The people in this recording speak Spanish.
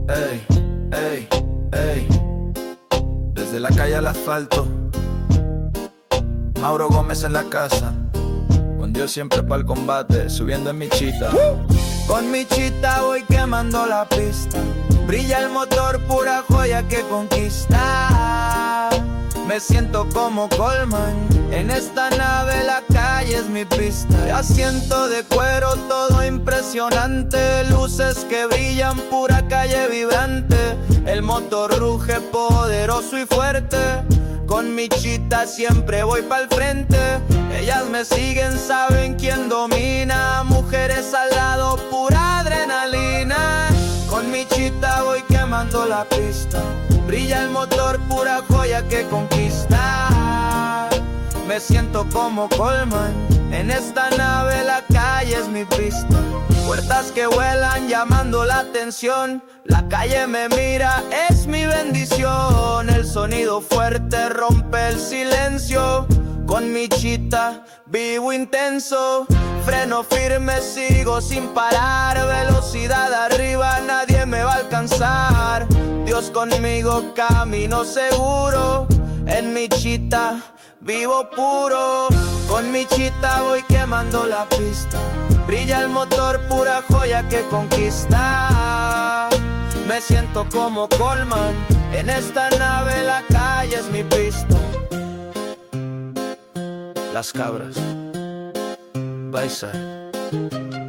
Ey, ey, ey. Desde la calle al asfalto, Mauro Gómez en la casa, con Dios siempre para el combate, subiendo en mi chita. Con mi chita voy quemando la pista, brilla el motor, pura joya que conquista. Me siento como Coleman, en esta nave la calle es mi pista. Asiento de cuero, todo impresionante, luces que brillan, pura calle vibrante. El motor ruge poderoso y fuerte, con mi chita siempre voy pa'l frente. Ellas me siguen, saben quién domina, mujeres al lado, pura adrenalina. Con mi chita voy quemando la pista, brilla el motor, pura joya que conquista. Me siento como Coleman, en esta nave la calle es mi pista. Puertas que vuelan llamando la atención, la calle me mira, es mi bendición. El sonido fuerte rompe el silencio, con mi chita vivo intenso. Freno firme, sigo sin parar, velocidad arriba, nadie me va a alcanzar. Dios conmigo, camino seguro, en mi chita vivo puro. Con mi chita voy quemando la pista, brilla el motor, pura joya que conquista. Me siento como Coleman, en esta nave la calle es mi pista. Las Cabras, Bayside.